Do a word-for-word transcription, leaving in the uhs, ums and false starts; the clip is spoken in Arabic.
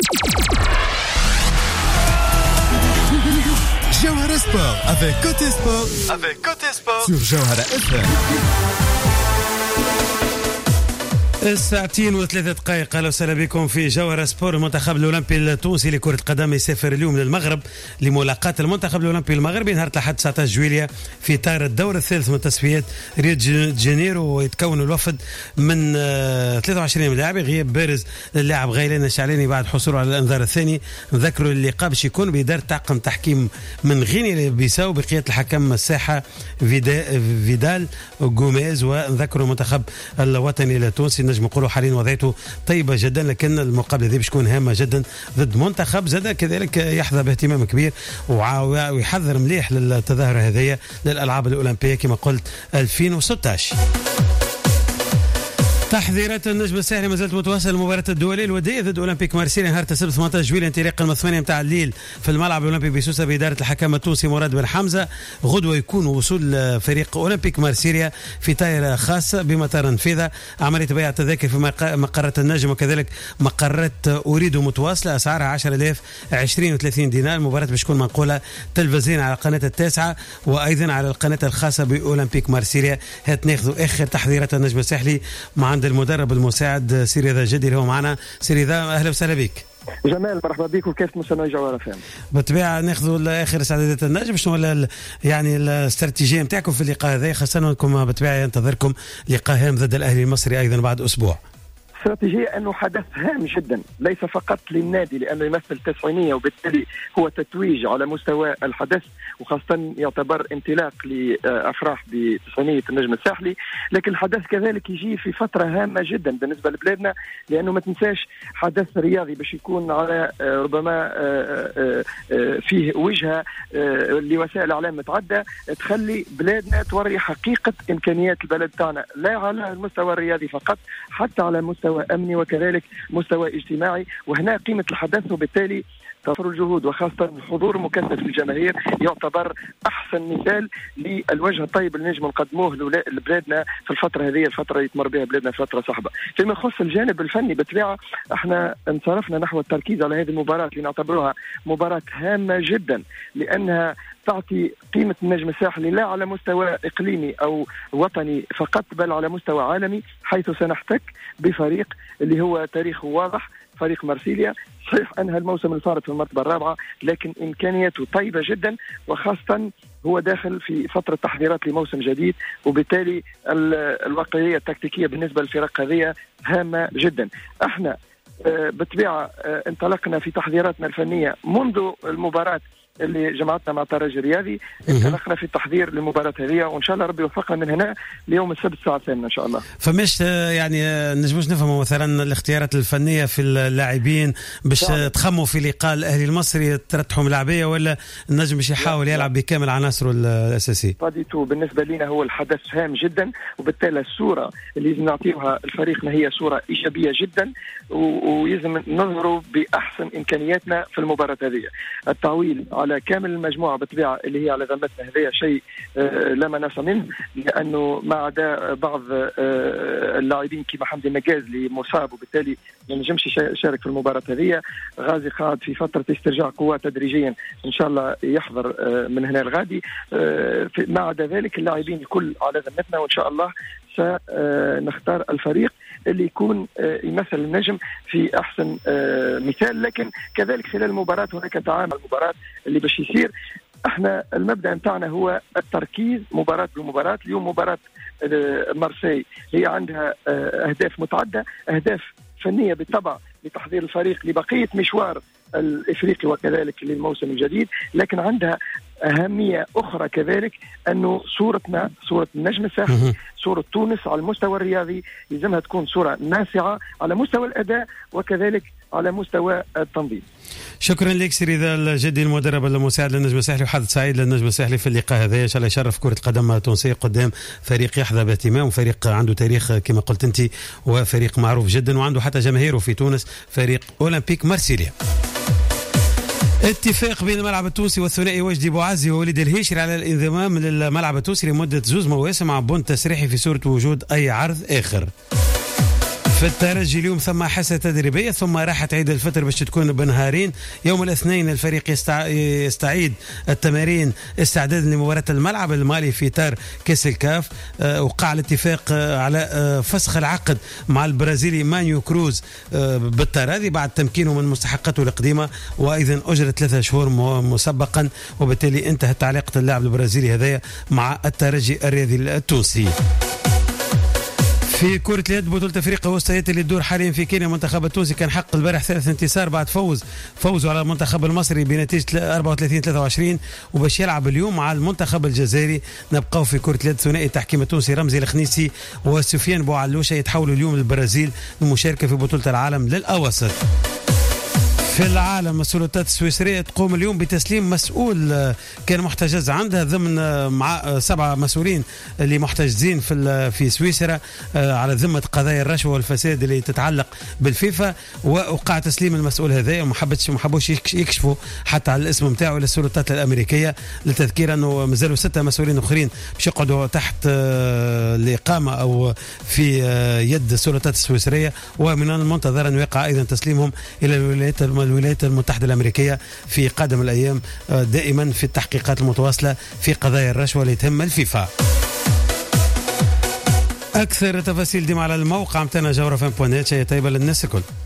Jawhara Sport avec Côté Sport, avec Côté Sport sur Jawhara إف إم. الساعتين وثلاثة دقائق. أهلا وسهلا بكم في جوهرة سبور. المنتخب الأولمبي التونسي لكرة القدم يسافر اليوم للمغرب لملاقاة المنتخب الأولمبي المغربي نهار الأحد تسعة عشر جويلية في إطار الدور الثالث من تصفيات ريو دي جانيرو. ويتكون الوفد من ثلاثة وعشرين لاعب، غياب بارز للاعب غيلان الشعلاني بعد حصوله على الانذار الثاني. نذكروا اللقاء باش يكون بإدارة طاقم تحكيم من غينيا بيساو بقيادة الحكم الساحة فيدال غوميز. ونذكروا المنتخب الوطني التونسي نجم نقولوا حاليا وضعيته طيبة جدا، لكن المقابلة دي بتكون هامة جدا ضد منتخب زاد كذلك يحظى باهتمام كبير ويحذر مليح للتظاهرة هذه للألعاب الأولمبية كما قلت ألفين وستة عشر. تحذيرات النجم الساحلي ما زالت متواصله. المباراه الدوليه الوديه ضد اولمبيك مارسيليا نهار السبت ثمانية عشر جويلية انطلاقا من الثمانية نتاع الليل في الملعب الاولمبي بسوسه باداره الحكم التونسي مراد بن حمزه. غدوه يكون وصول فريق اولمبيك مارسيليا في طائره خاصه بمطار نفيذه. عمليه بيع التذاكر في مقرات النجم وكذلك مقرات اريد متواصله، اسعارها عشرة آلاف عشرين وثلاثين دينار. المباراه باش تكون منقوله تلفزيون على القناه التاسعه وايضا على القناه الخاصه باولمبيك مارسيليا. هات ناخذوا اخر تحذيرات النجم الساحلي مع عند المدرب المساعد سيري ذا جدي اللي هو معنا. سيري ذا اهلا وسهلا بك. جمال مرحبا بك وكيف مستمعي جوهرة فهم. بالطبيعه ناخذوا اخر استعدادات النجم، شنو ولا يعني الاستراتيجيه نتاعكم في اللقاء هذا، خاصه انكم بالطبيعه ينتظركم لقاء هام ضد الاهلي المصري ايضا بعد اسبوع. استراتيجية أنه حدث هام جدا ليس فقط للنادي لأنه يمثل تسعينية وبالتالي هو تتويج على مستوى الحدث، وخاصة يعتبر انطلاق لأفراح بتسعينية النجم الساحلي، لكن الحدث كذلك يجي في فترة هامة جدا بالنسبة لبلادنا، لأنه ما تنساش حدث رياضي باش يكون على ربما فيه وجهة لوسائل إعلام متعدة تخلي بلادنا توري حقيقة إمكانيات البلد تاعنا، لا على المستوى الرياضي فقط حتى على مستوى أمني وكذلك مستوى اجتماعي. وهنا قيمة الحدث وبالتالي توفر الجهود وخاصة الحضور المكثف للجماهير يعتبر أحسن مثال للوجه الطيب اللي نجم نقدموه لبلادنا في الفترة هذه، الفترة اللي تمر بها بلادنا فترة صعبة. فيما يخص الجانب الفني بالطبيعة احنا انصرفنا نحو التركيز على هذه المباراة اللي نعتبرها مباراة هامة جدا، لأنها تعطي قيمة النجم الساحلي لا على مستوى إقليمي أو وطني فقط بل على مستوى عالمي، حيث سنحتك بفريق اللي هو تاريخه واضح، فريق مارسيليا. صحيح أنهى الموسم الفارط في المرتبة الرابعة لكن إمكانياته طيبة جدا، وخاصة هو داخل في فترة تحضيرات لموسم جديد، وبالتالي الواقعية التكتيكية بالنسبة للفرق هذه هامة جدا. احنا بالطبيعة انطلقنا في تحضيراتنا الفنية منذ المباراة اللي جمعتنا مع الترجي الرياضي، انطلقنا في التحضير للمباراة هذه وإن شاء الله ربي يوفقنا من هنا ليوم السبت الساعة الثامنة إن شاء الله. فمش يعني نجموش نفهموا مثلا الاختيارات الفنية في اللاعبين باش تخموا في لقاء الأهلي المصري ترتحوا ملاعبية، ولا النجم باش يحاول يلعب بكامل عناصره الأساسية؟ قضيته بالنسبة لنا هو الحدث هام جدا، وبالتالي الصورة اللي لازم نعطيها لفريقنا هي صورة إيجابية جدا، ويلزم نظهروا بأحسن إمكانياتنا في المباراة هذه. التعويل على كامل المجموعة بالطبيعة اللي هي على ذمتنا هذا شيء لا مناص منه، لأنه ما عدا بعض اللاعبين كما حمدي النجاز اللي مصاب وبالتالي ما نجمش يشارك في المباراة هذه. غازي قاعد في فترة استرجاع قوة تدريجيا إن شاء الله يحضر من هنا الغادي. ما عدا ذلك اللاعبين الكل على ذمتنا، وإن شاء الله سنختار الفريق اللي يكون يمثل النجم في أحسن مثال. لكن كذلك خلال المباراة هناك تعامل المباراة اللي باش يصير. احنا المبدأ متاعنا هو التركيز مباراة بمباراة. اليوم مباراة مارسي هي عندها أهداف متعدة، أهداف فنية بالطبع لتحضير الفريق لبقية مشوار الإفريقي وكذلك للموسم الجديد، لكن عندها أهمية أخرى كذلك أنه صورتنا صورة النجم الساحلي صورة تونس على المستوى الرياضي لازمها تكون صورة ناسعة على مستوى الأداء وكذلك على مستوى التنظيم. شكرا لك سيري ذا الجدي المدرب المساعد للنجم الساحلي، وحظ سعيد للنجم الساحلي في اللقاء هذا ان شاء الله يشرف كرة القدم التونسية قدام فريق يحظى باهتمام وفريق عنده تاريخ كما قلت انت وفريق معروف جدا وعنده حتى جماهيره في تونس، فريق اولمبيك مارسيليا. اتفاق بين الملعب التونسي والثنائي وجدي بوعزي ووليد الهيشري على الانضمام للملعب التونسي لمدة زوز مواسم مع بند تسريحي في صورة وجود أي عرض آخر. في الترجي اليوم ثم حصة تدريبية ثم راحة عيد الفطر باش تكون بنهارين. يوم الاثنين الفريق يستع... يستعيد التمارين استعداد لمباراة الملعب المالي في إطار كأس الكاف. أه وقع الاتفاق أه على أه فسخ العقد مع البرازيلي مانيو كروز أه بالتراضي بعد تمكينه من مستحقاته القديمة، وأيضا أجرة ثلاثة شهور مسبقا، وبالتالي انتهت علاقة اللاعب البرازيلي هذايا مع الترجي الرياضي التونسي. في كرة اليد بطولة افريقيا وسطيات اللي تدور حاليا في كينيا، المنتخب التونسي كان حقق البارح ثلاث انتصار بعد فوز فوزه على المنتخب المصري بنتيجة أربعة وثلاثين ثلاثة وعشرين، وباش يلعب اليوم مع المنتخب الجزائري. نبقاو في كرة اليد ثنائي التحكيم التونسي رمزي الخنيسي وسفيان بوعلوشة يتحولوا اليوم للبرازيل للمشاركة في بطولة العالم للأوسط. في العالم السلطات السويسرية تقوم اليوم بتسليم مسؤول كان محتجز عندها ضمن مع سبعة مسؤولين اللي محتجزين في في سويسرا على ذمة قضايا الرشوة والفساد اللي تتعلق بالفيفا، ووقع تسليم المسؤول هذا وما حبتش ما حبوش يكشفوا حتى على الاسم نتاعو للسلطات الأمريكية. للتذكير أنه مازالوا ستة مسؤولين آخرين باش يقعدوا تحت الإقامة أو في يد السلطات السويسرية، ومن المنتظر أن يقع أيضا تسليمهم إلى الولايات الولايات المتحدة الأمريكية في قادم الأيام، دائما في التحقيقات المتواصلة في قضايا الرشوة اللي تهم الفيفا. أكثر تفاصيل ديما على الموقع متاعنا جوهرة فان بوان نت. شيء طيبة للناس الكل.